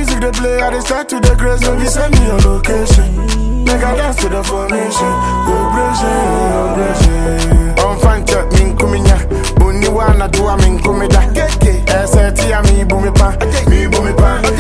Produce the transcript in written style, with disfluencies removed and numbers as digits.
music they play, I they start to the grace. When you send me your location, make I dance to the formation. Vibration. On fanta min kuminya, buni wana tuwa min kumida. SRT a mi bumi pa,